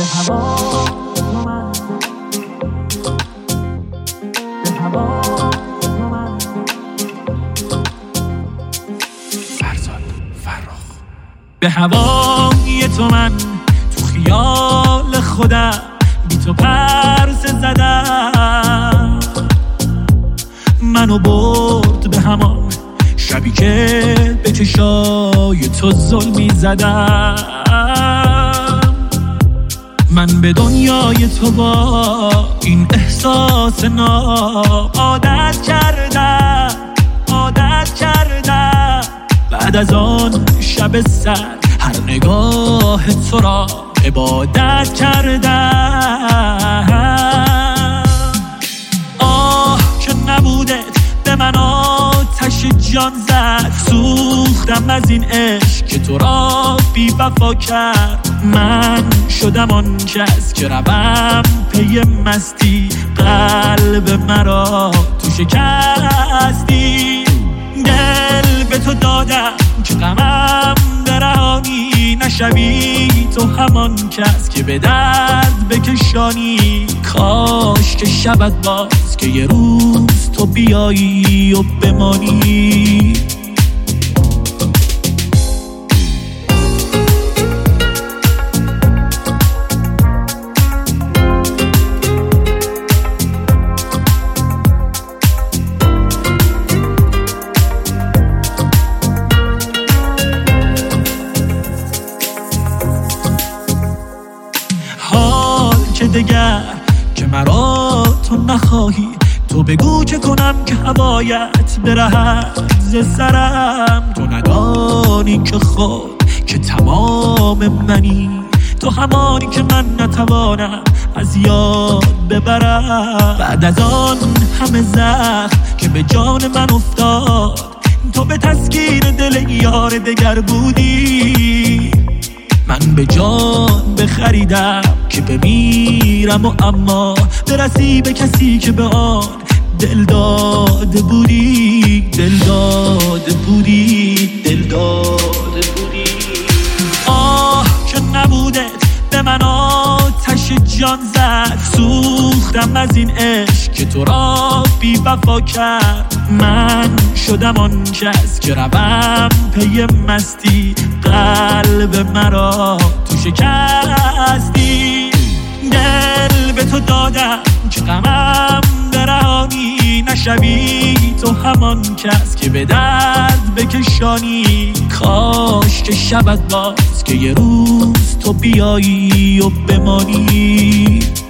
به هوا به هوا فرزاد فرخ. به هوای تو من تو خیال خودم بی تو پرسه زدم، منو برد به همان شبی که به چشای تو ظلمی زدم. من به دنیای تو با این احساس ناب عادت کردم بعد از آن شب سر هر نگاه تو را عبادت کردم. آه که نبودت به من آتش جان زد، سوختم از این عشق که تو را بی وفا کرد. من شدم آن کس که روم پی مستی، قلب مرا تو شکستی. دل به تو دادم که غمم برهانی، نشوی تو همان کس که به درد بکشانی. کاش که شبت باز که یه روز تو بیایی و بمانی. که دگر که مرا تو نخواهی، تو بگو چه کنم که هوایت برهد ز سرم. تو ندانی که خود که تمام منی، تو همانی که من نتوانم از یاد ببرم. بعد از آن همه زخم که به جان من افتاد، تو به تسکین دل یار دگر بودی. من به جان بخریدم که بمیرم و اما برسی به کسی که به آن دل داده بودی. آه که نبودت به من آتش جان زد، سوختم از این عشق که تو را بی وفا کرد. من شدم آن کس که روم پی مستی، قلب مرا تو شکستی. دل به تو دادم که غمم برهانی، نشوی تو همان کس که به درد بکشانی. کاش که شبت باز که یه روز تو بیایی و بمانی.